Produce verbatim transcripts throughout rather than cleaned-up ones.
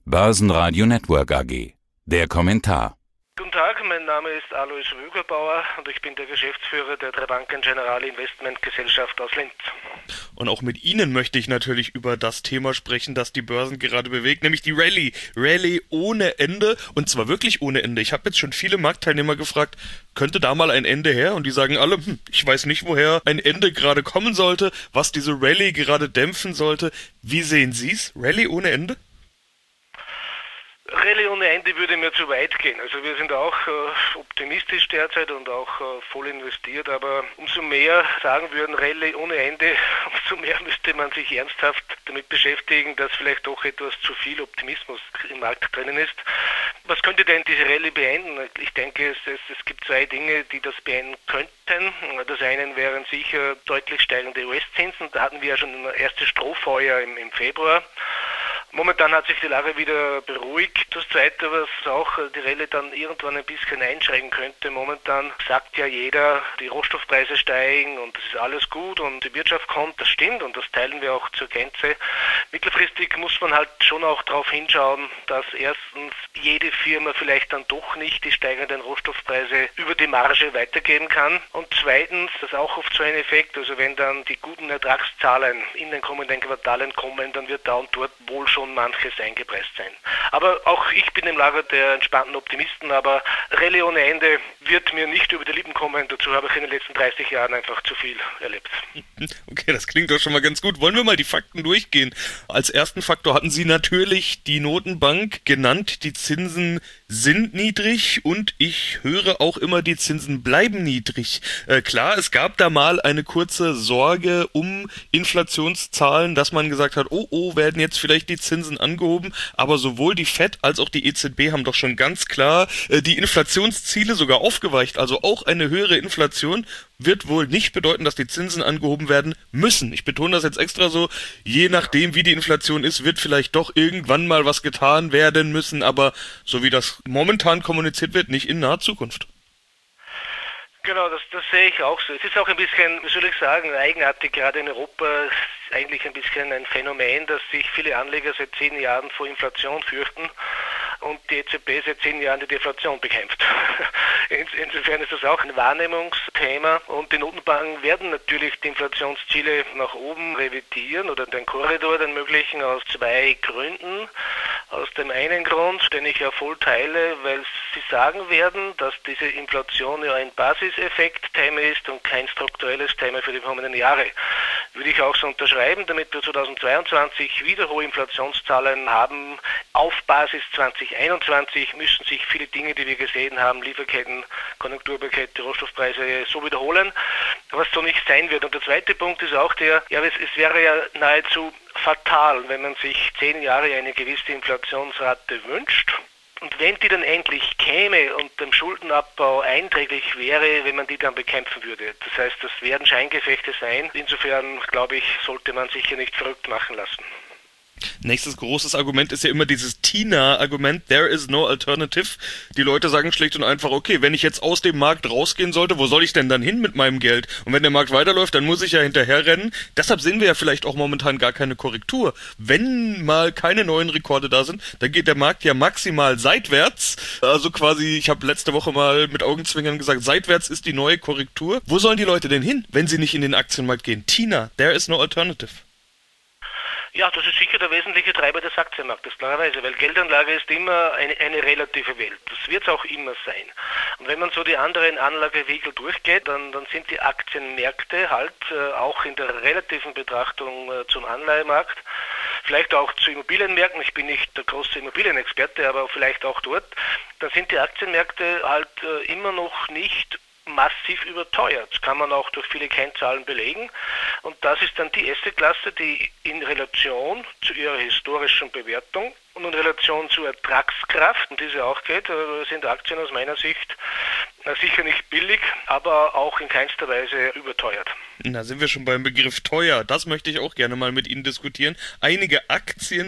Börsenradio Network A G. Der Kommentar. Guten Tag, mein Name ist Alois Rügerbauer und ich bin der Geschäftsführer der Drei Banken Generali Investment Gesellschaft aus Linz. Und auch mit Ihnen möchte ich natürlich über das Thema sprechen, das die Börsen gerade bewegt, nämlich die Rallye. Rallye ohne Ende, und zwar wirklich ohne Ende. Ich habe jetzt schon viele Marktteilnehmer gefragt, könnte da mal ein Ende her? Und die sagen alle, hm, ich weiß nicht, woher ein Ende gerade kommen sollte, was diese Rallye gerade dämpfen sollte. Wie sehen Sie es? Rallye ohne Ende? Rallye ohne Ende würde mir zu weit gehen. Also wir sind auch äh, optimistisch derzeit und auch äh, voll investiert, aber umso mehr sagen würden Rallye ohne Ende, umso mehr müsste man sich ernsthaft damit beschäftigen, dass vielleicht doch etwas zu viel Optimismus im Markt drinnen ist. Was könnte denn diese Rallye beenden? Ich denke, es, es, es gibt zwei Dinge, die das beenden könnten. Das eine wären sicher deutlich steigende U S-Zinsen. Da hatten wir ja schon ein erstes Strohfeuer im, im Februar. Momentan hat sich die Lage wieder beruhigt. Das Zweite, was auch die Rallye dann irgendwann ein bisschen einschränken könnte, momentan sagt ja jeder, die Rohstoffpreise steigen und das ist alles gut und die Wirtschaft kommt, das stimmt und das teilen wir auch zur Gänze. Mittelfristig muss man halt schon auch darauf hinschauen, dass erstens jede Firma vielleicht dann doch nicht die steigenden Rohstoffpreise über die Marge weitergeben kann und zweitens, das ist auch oft so ein Effekt, also wenn dann die guten Ertragszahlen in den kommenden Quartalen kommen, dann wird da und dort wohl schon manches eingepreist sein. Aber auch ich bin im Lager der entspannten Optimisten, aber Rallye ohne Ende wird mir nicht über die Lippen kommen. Dazu habe ich in den letzten dreißig Jahren einfach zu viel erlebt. Okay, das klingt doch schon mal ganz gut. Wollen wir mal die Fakten durchgehen? Als ersten Faktor hatten Sie natürlich die Notenbank genannt. Die Zinsen sind niedrig und ich höre auch immer, die Zinsen bleiben niedrig. Äh, klar, es gab da mal eine kurze Sorge um Inflationszahlen, dass man gesagt hat, oh, oh, werden jetzt vielleicht die Zinsen angehoben, aber sowohl die Fed als auch die E Z B haben doch schon ganz klar äh, die Inflationsziele sogar aufgeweicht, also auch eine höhere Inflation wird wohl nicht bedeuten, dass die Zinsen angehoben werden müssen. Ich betone das jetzt extra so, je nachdem wie die Inflation ist, wird vielleicht doch irgendwann mal was getan werden müssen, aber so wie das momentan kommuniziert wird, nicht in naher Zukunft. Genau, das, das sehe ich auch so. Es ist auch ein bisschen, wie soll ich sagen, eigenartig, gerade in Europa ist eigentlich ein bisschen ein Phänomen, dass sich viele Anleger seit zehn Jahren vor Inflation fürchten und die E Z B seit zehn Jahren die Deflation bekämpft. Insofern ist das auch ein Wahrnehmungsthema und die Notenbanken werden natürlich die Inflationsziele nach oben revidieren oder den Korridor, den möglichen, aus zwei Gründen. Aus dem einen Grund, den ich ja voll teile, weil sie sagen werden, dass diese Inflation ja ein Basiseffekt-Thema ist und kein strukturelles Thema für die kommenden Jahre. Würde ich auch so unterschreiben, damit wir zweitausendzweiundzwanzig wieder hohe Inflationszahlen haben. Auf Basis zwanzig einundzwanzig müssen sich viele Dinge, die wir gesehen haben, Lieferketten, Konjunkturpakete, Rohstoffpreise so wiederholen, was so nicht sein wird. Und der zweite Punkt ist auch der, ja, es, es wäre ja nahezu fatal, wenn man sich zehn Jahre eine gewisse Inflationsrate wünscht. Und wenn die dann endlich käme und dem Schuldenabbau einträglich wäre, wenn man die dann bekämpfen würde. Das heißt, das werden Scheingefechte sein. Insofern, glaube ich, sollte man sich hier nicht verrückt machen lassen. Nächstes großes Argument ist ja immer dieses Tina-Argument, there is no alternative. Die Leute sagen schlicht und einfach, okay, wenn ich jetzt aus dem Markt rausgehen sollte, wo soll ich denn dann hin mit meinem Geld? Und wenn der Markt weiterläuft, dann muss ich ja hinterherrennen. Deshalb sehen wir ja vielleicht auch momentan gar keine Korrektur. Wenn mal keine neuen Rekorde da sind, dann geht der Markt ja maximal seitwärts. Also quasi, ich habe letzte Woche mal mit Augenzwinkern gesagt, seitwärts ist die neue Korrektur. Wo sollen die Leute denn hin, wenn sie nicht in den Aktienmarkt gehen? Tina, there is no alternative. Ja, das ist sicher der wesentliche Treiber des Aktienmarktes, klarerweise, weil Geldanlage ist immer eine, eine relative Welt. Das wird es auch immer sein. Und wenn man so die anderen Anlagevehikel durchgeht, dann, dann sind die Aktienmärkte halt äh, auch in der relativen Betrachtung äh, zum Anleihemarkt, vielleicht auch zu Immobilienmärkten, ich bin nicht der große Immobilienexperte, aber vielleicht auch dort, dann sind die Aktienmärkte halt äh, immer noch nicht massiv überteuert. Das kann man auch durch viele Kennzahlen belegen. Und das ist dann die Assetklasse, die in Relation zu ihrer historischen Bewertung und in Relation zur Ertragskraft, um diese auch geht, sind Aktien aus meiner Sicht sicher nicht billig, aber auch in keinster Weise überteuert. Na, sind wir schon beim Begriff teuer. Das möchte ich auch gerne mal mit Ihnen diskutieren. Einige Aktien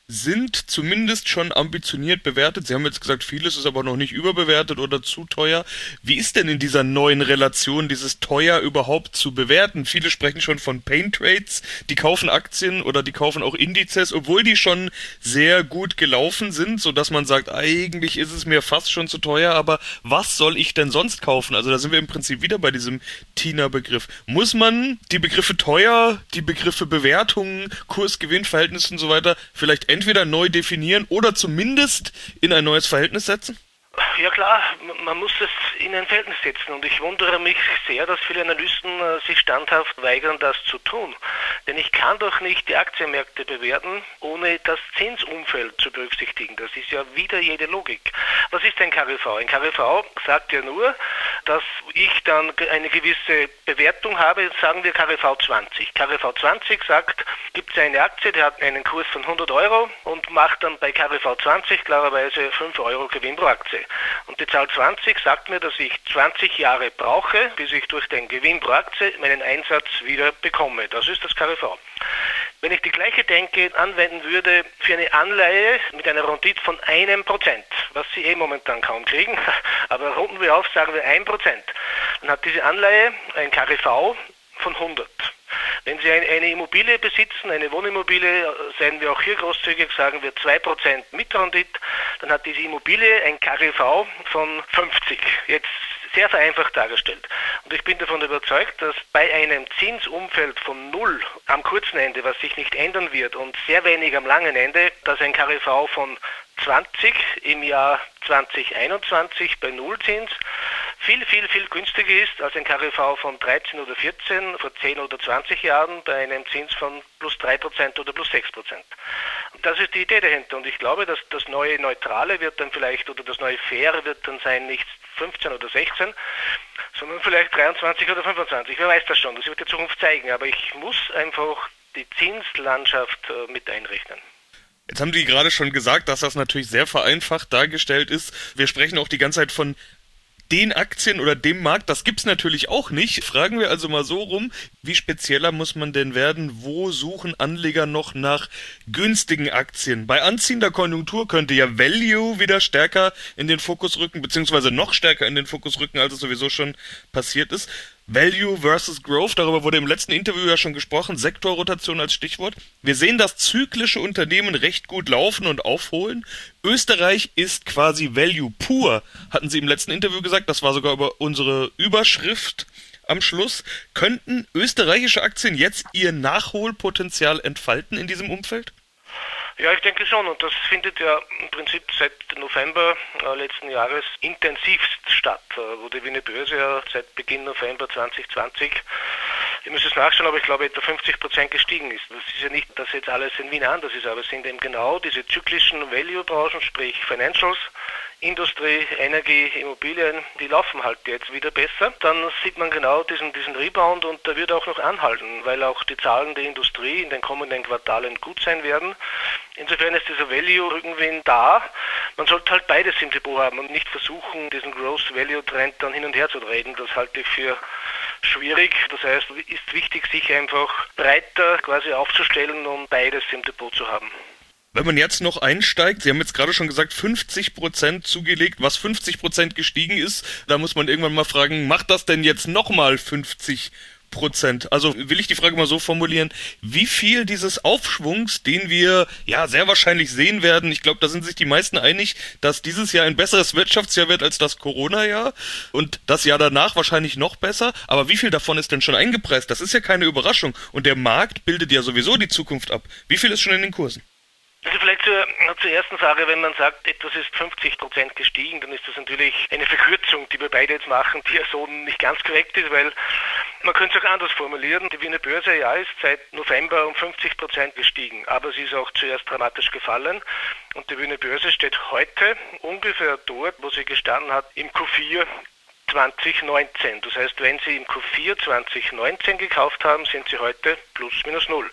sind zumindest schon ambitioniert bewertet. Sie haben jetzt gesagt, vieles ist aber noch nicht überbewertet oder zu teuer. Wie ist denn in dieser neuen Relation dieses teuer überhaupt zu bewerten? Viele sprechen schon von Pain Trades, die kaufen Aktien oder die kaufen auch Indizes, obwohl die schon sehr gut gelaufen sind, sodass man sagt, eigentlich ist es mir fast schon zu teuer, aber was soll ich denn sonst kaufen? Also da sind wir im Prinzip wieder bei diesem Tina-Begriff. Muss man die Begriffe teuer, die Begriffe Bewertungen, Kurs-Gewinn-Verhältnis und so weiter vielleicht entweder neu definieren oder zumindest in ein neues Verhältnis setzen? Ja klar, man muss es in ein Verhältnis setzen und ich wundere mich sehr, dass viele Analysten äh, sich standhaft weigern, das zu tun. Denn ich kann doch nicht die Aktienmärkte bewerten, ohne das Zinsumfeld zu berücksichtigen. Das ist ja wieder jede Logik. Was ist ein K G V? Ein K G V sagt ja nur, dass ich dann eine gewisse Bewertung habe, sagen wir K G V zwanzig. K G V zwanzig sagt, gibt es eine Aktie, die hat einen Kurs von hundert Euro und macht dann bei K G V zwanzig klarerweise fünf Euro Gewinn pro Aktie. Und die Zahl zwanzig sagt mir, dass ich zwanzig Jahre brauche, bis ich durch den Gewinn pro Aktie meinen Einsatz wieder bekomme. Das ist das K G V. Wenn ich die gleiche Denke anwenden würde für eine Anleihe mit einer Rendite von einem Prozent, was Sie eh momentan kaum kriegen, aber runden wir auf, sagen wir ein Prozent, dann hat diese Anleihe ein K G V von hundert. Wenn Sie eine Immobilie besitzen, eine Wohnimmobilie, seien wir auch hier großzügig, sagen wir zwei Prozent Mitrendite, dann hat diese Immobilie ein K G V von fünfzig. Jetzt sehr vereinfacht dargestellt. Und ich bin davon überzeugt, dass bei einem Zinsumfeld von null am kurzen Ende, was sich nicht ändern wird, und sehr wenig am langen Ende, dass ein K G V von zwanzig im Jahr zwanzig einundzwanzig bei Nullzins viel, viel, viel günstiger ist als ein K G V von dreizehn oder vierzehn vor zehn oder zwanzig Jahren bei einem Zins von plus drei Prozent oder plus sechs Prozent. Und das ist die Idee dahinter. Und ich glaube, dass das neue Neutrale wird dann vielleicht, oder das neue Faire wird dann sein, nicht fünfzehn oder sechzehn, sondern vielleicht dreiundzwanzig oder fünfundzwanzig. Wer weiß das schon, das wird die Zukunft zeigen. Aber ich muss einfach die Zinslandschaft äh, mit einrechnen. Jetzt haben die gerade schon gesagt, dass das natürlich sehr vereinfacht dargestellt ist. Wir sprechen auch die ganze Zeit von den Aktien oder dem Markt, das gibt's natürlich auch nicht. Fragen wir also mal so rum, wie spezieller muss man denn werden? Wo suchen Anleger noch nach günstigen Aktien? Bei anziehender Konjunktur könnte ja Value wieder stärker in den Fokus rücken, beziehungsweise noch stärker in den Fokus rücken, als es sowieso schon passiert ist. Value versus Growth, darüber wurde im letzten Interview ja schon gesprochen, Sektorrotation als Stichwort. Wir sehen, dass zyklische Unternehmen recht gut laufen und aufholen. Österreich ist quasi Value pur, hatten Sie im letzten Interview gesagt, das war sogar über unsere Überschrift am Schluss. Könnten österreichische Aktien jetzt ihr Nachholpotenzial entfalten in diesem Umfeld? Ja, ich denke schon, und das findet ja im Prinzip seit November äh, letzten Jahres intensivst statt, äh, wo die Wiener Börse ja seit Beginn November zwanzig zwanzig, ich muss es nachschauen, aber ich glaube etwa fünfzig Prozent gestiegen ist. Das ist ja nicht, dass jetzt alles in Wien anders ist, aber es sind eben genau diese zyklischen Value-Branchen, sprich Financials, Industrie, Energie, Immobilien, die laufen halt jetzt wieder besser. Dann sieht man genau diesen, diesen Rebound und der wird auch noch anhalten, weil auch die Zahlen der Industrie in den kommenden Quartalen gut sein werden. Insofern ist dieser Value-Rückenwind da. Man sollte halt beides im Depot haben und nicht versuchen, diesen Growth-Value-Trend dann hin und her zu drehen. Das halte ich für schwierig. Das heißt, es ist wichtig, sich einfach breiter quasi aufzustellen und beides im Depot zu haben. Wenn man jetzt noch einsteigt, Sie haben jetzt gerade schon gesagt, fünfzig Prozent zugelegt, was fünfzig Prozent gestiegen ist, da muss man irgendwann mal fragen, macht das denn jetzt nochmal fünfzig Prozent? Also will ich die Frage mal so formulieren, wie viel dieses Aufschwungs, den wir ja sehr wahrscheinlich sehen werden, ich glaube, da sind sich die meisten einig, dass dieses Jahr ein besseres Wirtschaftsjahr wird als das Corona-Jahr und das Jahr danach wahrscheinlich noch besser, aber wie viel davon ist denn schon eingepreist? Das ist ja keine Überraschung und der Markt bildet ja sowieso die Zukunft ab. Wie viel ist schon in den Kursen? Also vielleicht zur, zur ersten Frage, wenn man sagt, etwas ist fünfzig Prozent gestiegen, dann ist das natürlich eine Verkürzung, die wir beide jetzt machen, die ja so nicht ganz korrekt ist, weil man könnte es auch anders formulieren. Die Wiener Börse ja ist seit November um fünfzig Prozent gestiegen, aber sie ist auch zuerst dramatisch gefallen und die Wiener Börse steht heute ungefähr dort, wo sie gestanden hat im Q vier zwanzig neunzehn. Das heißt, wenn Sie im Q vier zwanzig neunzehn gekauft haben, sind Sie heute plus minus null.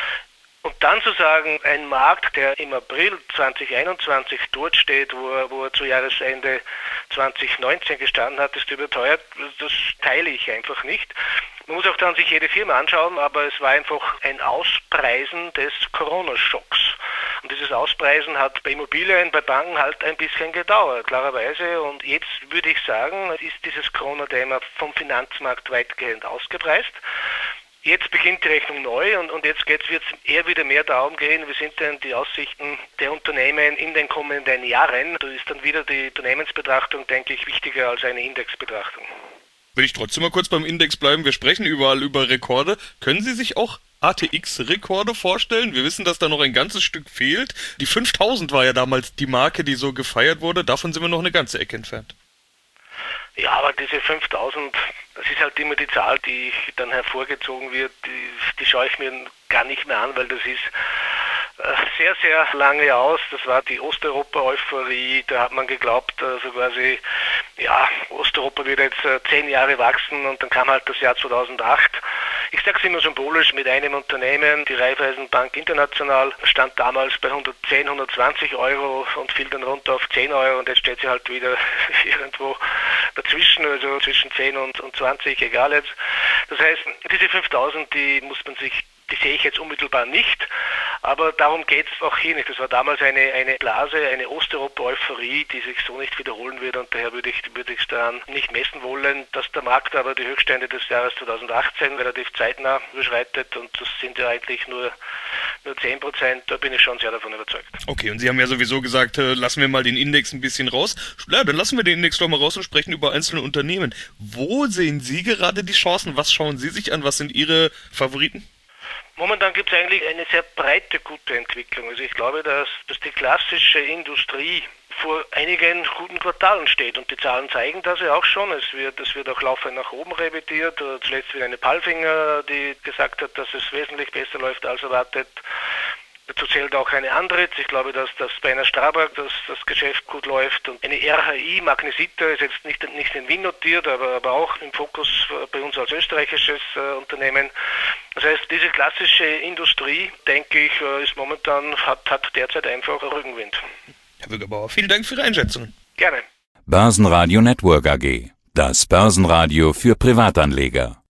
Und dann zu sagen, ein Markt, der im April zwanzig einundzwanzig dort steht, wo er, wo er zu Jahresende zwanzig neunzehn gestanden hat, ist überteuert, das teile ich einfach nicht. Man muss auch dann sich jede Firma anschauen, aber es war einfach ein Auspreisen des Corona-Schocks. Und dieses Auspreisen hat bei Immobilien, bei Banken halt ein bisschen gedauert, klarerweise. Und jetzt würde ich sagen, ist dieses Corona-Thema vom Finanzmarkt weitgehend ausgepreist. Jetzt beginnt die Rechnung neu und, und jetzt wird es eher wieder mehr darum gehen, wie sind denn die Aussichten der Unternehmen in den kommenden Jahren. Da ist dann wieder die Unternehmensbetrachtung, denke ich, wichtiger als eine Indexbetrachtung. Will ich trotzdem mal kurz beim Index bleiben. Wir sprechen überall über Rekorde. Können Sie sich auch A T X-Rekorde vorstellen? Wir wissen, dass da noch ein ganzes Stück fehlt. Die fünftausend war ja damals die Marke, die so gefeiert wurde. Davon sind wir noch eine ganze Ecke entfernt. Ja, aber diese fünftausend, das ist halt immer die Zahl, die dann hervorgezogen wird, die, die schaue ich mir gar nicht mehr an, weil das ist sehr, sehr lange aus. Das war die Osteuropa-Euphorie, da hat man geglaubt, also quasi, ja, Osteuropa wird jetzt zehn Jahre wachsen und dann kam halt das Jahr zweitausendacht. Ich sage es immer symbolisch mit einem Unternehmen, die Raiffeisenbank International, stand damals bei hundertzehn, hundertzwanzig Euro und fiel dann runter auf zehn Euro und jetzt steht sie halt wieder irgendwo dazwischen, also zwischen zehn und, und zwanzig, egal jetzt. Das heißt, diese fünftausend, die muss man sich Die sehe ich jetzt unmittelbar nicht, aber darum geht es auch hier nicht. Das war damals eine, eine Blase, eine Osteuropa-Euphorie, die sich so nicht wiederholen wird und daher würde ich würde ich es daran nicht messen wollen, dass der Markt aber die Höchststände des Jahres zweitausendachtzehn relativ zeitnah überschreitet und das sind ja eigentlich nur, nur zehn Prozent, da bin ich schon sehr davon überzeugt. Okay, und Sie haben ja sowieso gesagt, äh, lassen wir mal den Index ein bisschen raus. Ja, dann lassen wir den Index doch mal raus und sprechen über einzelne Unternehmen. Wo sehen Sie gerade die Chancen? Was schauen Sie sich an? Was sind Ihre Favoriten? Momentan gibt es eigentlich eine sehr breite, gute Entwicklung. Also ich glaube, dass, dass die klassische Industrie vor einigen guten Quartalen steht und die Zahlen zeigen das ja auch schon. Es wird, es wird auch laufend nach oben revidiert. Zuletzt wieder eine Palfinger, die gesagt hat, dass es wesentlich besser läuft als erwartet. Dazu zählt auch eine Andritz. Ich glaube, dass das bei einer Strabag das, das Geschäft gut läuft. Und eine R H I, Magnesita, ist jetzt nicht, nicht in Wien notiert, aber, aber auch im Fokus bei uns als österreichisches äh, Unternehmen. Das heißt, diese klassische Industrie, denke ich, ist momentan, hat, hat derzeit einfach Rückenwind. Herr Wüggebauer, vielen Dank für Ihre Einschätzungen. Gerne. Börsenradio Network A G. Das Börsenradio für Privatanleger.